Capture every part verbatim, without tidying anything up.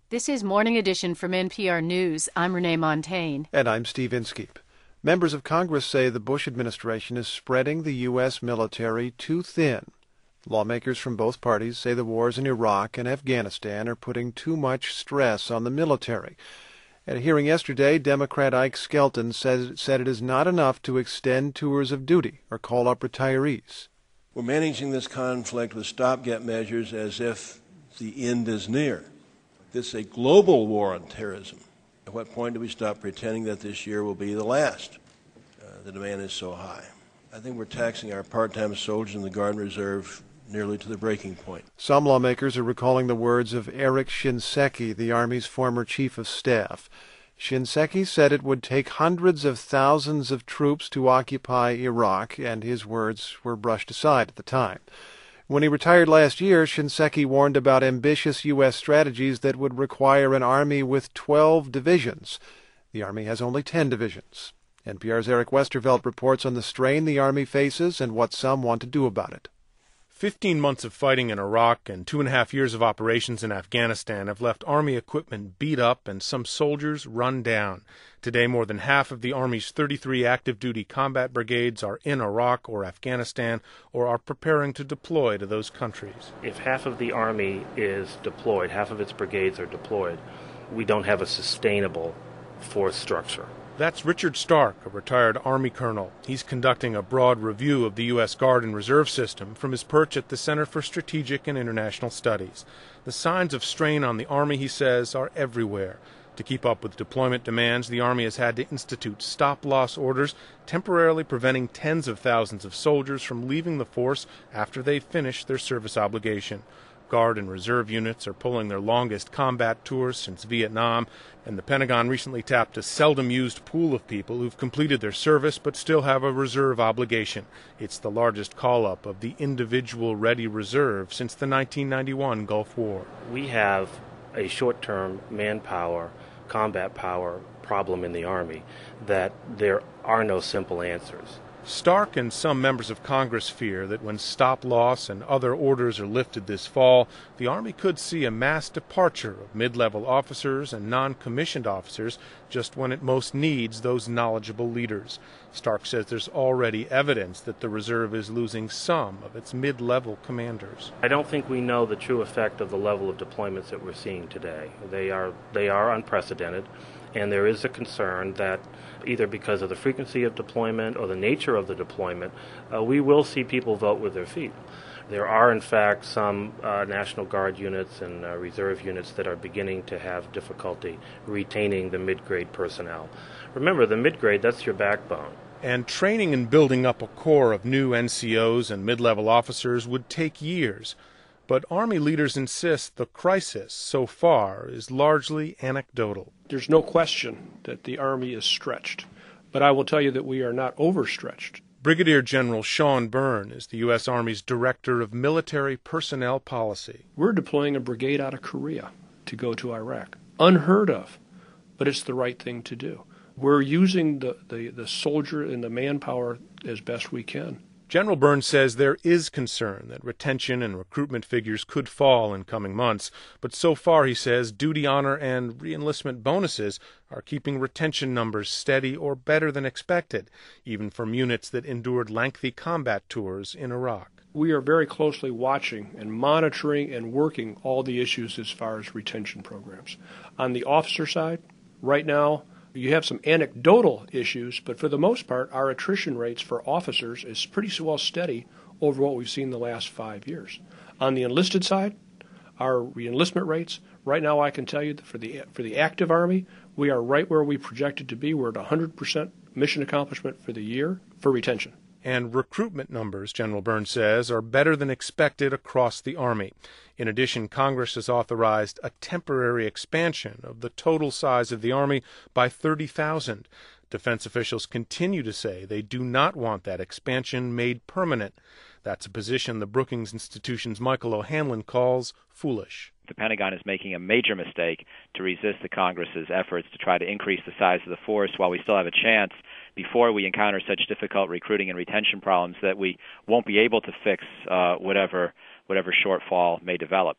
This is Morning Edition from N P R News. I'm Renee Montaigne. And I'm Steve Inskeep. Members of Congress say the Bush administration is spreading the U S military too thin. Lawmakers from both parties say the wars in Iraq and Afghanistan are putting too much stress on the military. At a hearing yesterday, Democrat Ike Skelton said, said it is not enough to extend tours of duty or call up retirees. We're managing this conflict with stopgap measures as if the end is near. This is a global war on terrorism. At what point do we stop pretending that this year will be the last? Uh, the demand is so high. I think we're taxing our part-time soldiers in the Guard and Reserve nearly to the breaking point. Some lawmakers are recalling the words of Eric Shinseki, the Army's former chief of staff. Shinseki said it would take hundreds of thousands of troops to occupy Iraq, and his words were brushed aside at the time. When he retired last year, Shinseki warned about ambitious U S strategies that would require an army with twelve divisions. The Army has only ten divisions. N P R's Eric Westervelt reports on the strain the Army faces and what some want to do about it. Fifteen months of fighting in Iraq and two and a half years of operations in Afghanistan have left Army equipment beat up and some soldiers run down. Today, more than half of the Army's thirty-three active-duty combat brigades are in Iraq or Afghanistan or are preparing to deploy to those countries. If half of the Army is deployed, half of its brigades are deployed, we don't have a sustainable force structure. That's Richard Stark, a retired Army colonel. He's conducting a broad review of the U S Guard and Reserve System from his perch at the Center for Strategic and International Studies. The signs of strain on the Army, he says, are everywhere. To keep up with deployment demands, the Army has had to institute stop-loss orders, temporarily preventing tens of thousands of soldiers from leaving the force after they've finished their service obligation. Guard and Reserve units are pulling their longest combat tours since Vietnam, and the Pentagon recently tapped a seldom-used pool of people who've completed their service but still have a reserve obligation. It's the largest call-up of the individual ready reserve since the nineteen ninety-one Gulf War. We have a short-term manpower, combat power problem in the Army that there are no simple answers. Stark and some members of Congress fear that when stop-loss and other orders are lifted this fall, the Army could see a mass departure of mid-level officers and non-commissioned officers just when it most needs those knowledgeable leaders. Stark says there's already evidence that the Reserve is losing some of its mid-level commanders. I don't think we know the true effect of the level of deployments that we're seeing today. They are, they are unprecedented. And there is a concern that either because of the frequency of deployment or the nature of the deployment, uh, we will see people vote with their feet. There are, in fact, some uh, National Guard units and uh, Reserve units that are beginning to have difficulty retaining the mid-grade personnel. Remember, the mid-grade, that's your backbone. And training and building up a corps of new N C Os and mid-level officers would take years. But Army leaders insist the crisis so far is largely anecdotal. There's no question that the Army is stretched, but I will tell you that we are not overstretched. Brigadier General Sean Byrne is the U S. Army's Director of Military Personnel Policy. We're deploying a brigade out of Korea to go to Iraq. Unheard of, but it's the right thing to do. We're using the, the, the soldier and the manpower as best we can. General Byrne says there is concern that retention and recruitment figures could fall in coming months, but so far, he says, duty honor and reenlistment bonuses are keeping retention numbers steady or better than expected, even from units that endured lengthy combat tours in Iraq. We are very closely watching and monitoring and working all the issues as far as retention programs. On the officer side, right now, you have some anecdotal issues, but for the most part, our attrition rates for officers is pretty well steady over what we've seen the last five years. On the enlisted side, our reenlistment rates, right now I can tell you that for the for the active Army, we are right where we projected to be. We're at one hundred percent mission accomplishment for the year for retention. And recruitment numbers, General Byrne says, are better than expected across the Army. In addition, Congress has authorized a temporary expansion of the total size of the Army by thirty thousand. Defense officials continue to say they do not want that expansion made permanent. That's a position the Brookings Institution's Michael O'Hanlon calls foolish. The Pentagon is making a major mistake to resist the Congress's efforts to try to increase the size of the force while we still have a chance before we encounter such difficult recruiting and retention problems that we won't be able to fix uh, whatever whatever shortfall may develop.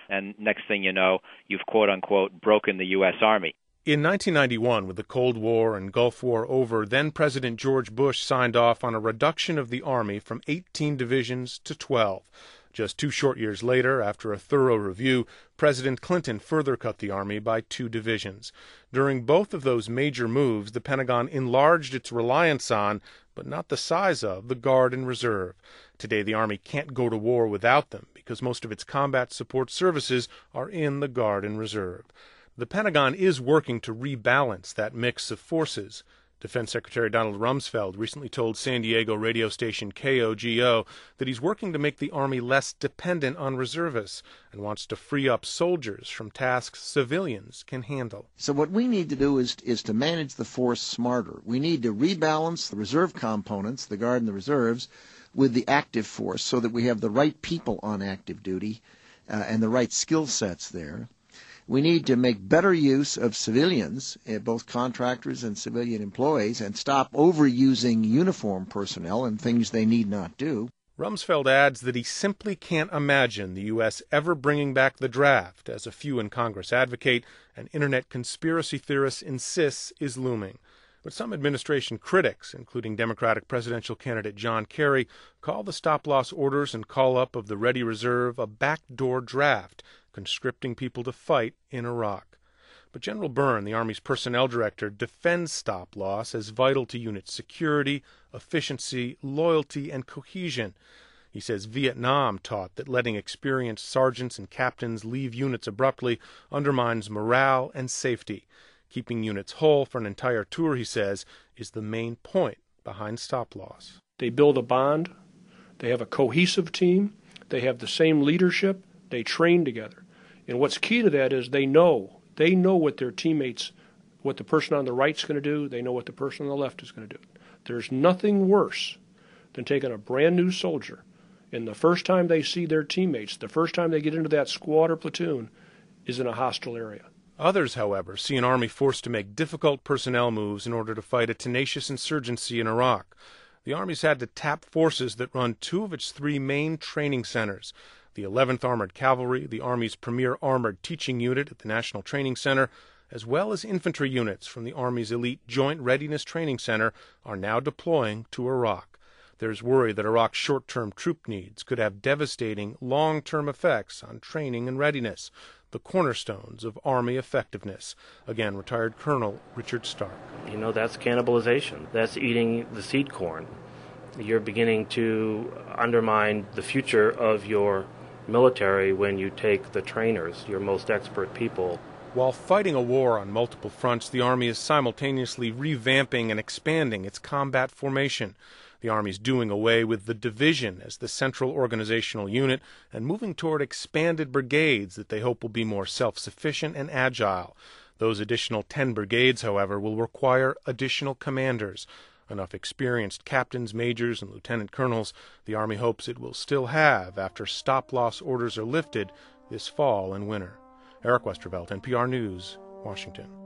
and next thing you know, you've quote-unquote broken the U S Army. In nineteen ninety-one, with the Cold War and Gulf War over, then-President George Bush signed off on a reduction of the Army from eighteen divisions to twelve. Just two short years later, after a thorough review, President Clinton further cut the Army by two divisions. During both of those major moves, the Pentagon enlarged its reliance on, but not the size of, the Guard and Reserve. Today, the Army can't go to war without them because most of its combat support services are in the Guard and Reserve. The Pentagon is working to rebalance that mix of forces. Defense Secretary Donald Rumsfeld recently told San Diego radio station K O G O that he's working to make the Army less dependent on reservists and wants to free up soldiers from tasks civilians can handle. So what we need to do is, is to manage the force smarter. We need to rebalance the reserve components, the Guard and the Reserves, with the active force so that we have the right people on active duty uh, and the right skill sets there. We need to make better use of civilians, both contractors and civilian employees, and stop overusing uniform personnel and things they need not do. Rumsfeld adds that he simply can't imagine the U S ever bringing back the draft, as a few in Congress advocate and Internet conspiracy theorists insist is looming. But some administration critics, including Democratic presidential candidate John Kerry, call the stop-loss orders and call-up of the Ready Reserve a backdoor draft, conscripting people to fight in Iraq. But General Byrne, the Army's personnel director, defends stop-loss as vital to unit security, efficiency, loyalty, and cohesion. He says Vietnam taught that letting experienced sergeants and captains leave units abruptly undermines morale and safety. Keeping units whole for an entire tour, he says, is the main point behind stop-loss. They build a bond. They have a cohesive team. They have the same leadership. They train together. And what's key to that is they know. They know what their teammates, what the person on the right is going to do. They know what the person on the left is going to do. There's nothing worse than taking a brand new soldier, and the first time they see their teammates, the first time they get into that squad or platoon, is in a hostile area. Others, however, see an Army forced to make difficult personnel moves in order to fight a tenacious insurgency in Iraq. The Army's had to tap forces that run two of its three main training centers. The eleventh Armored Cavalry, the Army's premier armored teaching unit at the National Training Center, as well as infantry units from the Army's elite Joint Readiness Training Center, are now deploying to Iraq. There's worry that Iraq's short-term troop needs could have devastating long-term effects on training and readiness, the cornerstones of Army effectiveness. Again, retired Colonel Richard Stark. You know, that's cannibalization. That's eating the seed corn. You're beginning to undermine the future of your military when you take the trainers, your most expert people. While fighting a war on multiple fronts, the Army is simultaneously revamping and expanding its combat formation. The Army is doing away with the division as the central organizational unit and moving toward expanded brigades that they hope will be more self-sufficient and agile. Those additional ten brigades, however, will require additional commanders. Enough experienced captains, majors, and lieutenant colonels the Army hopes it will still have after stop-loss orders are lifted this fall and winter. Eric Westervelt, N P R News, Washington.